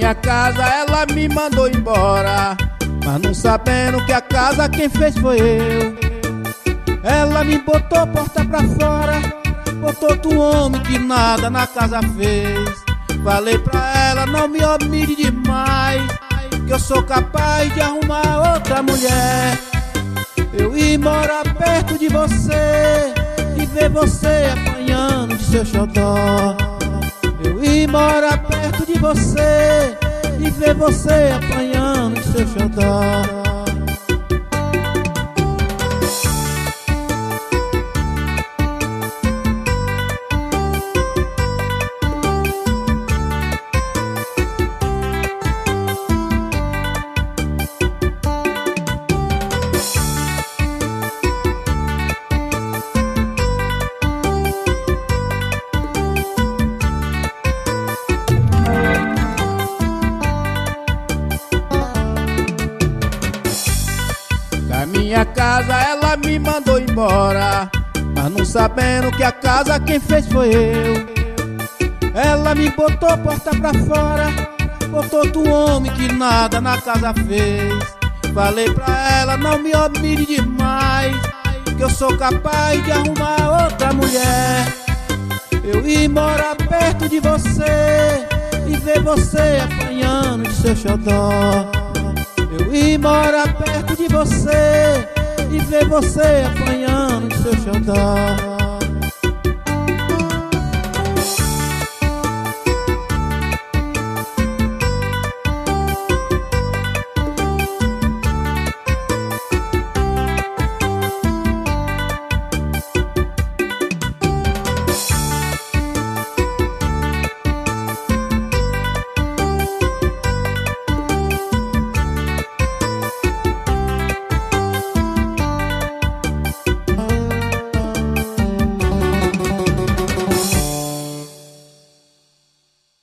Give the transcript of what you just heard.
minha casa ela me mandou embora, mas não sabendo que a casa quem fez foi eu. Ela me botou porta pra fora, botou outro homem que nada na casa fez. Falei pra ela, não me humilhe demais, que eu sou capaz de arrumar outra mulher. Eu ir morar perto de você e ver você apanhando de seu xodó. Eu ir morar perto de você e ver você apanhando de seu xodó. Da minha casa ela me mandou embora, mas não sabendo que a casa quem fez foi eu. Ela me botou porta pra fora, botou outro homem que nada na casa fez. Falei pra ela, não me humilhe demais, que eu sou capaz de arrumar outra mulher. Eu ir morar perto de você e ver você apanhando de seu xodó. Eu ir morar perto de você e ver você apanhando de seu xodó.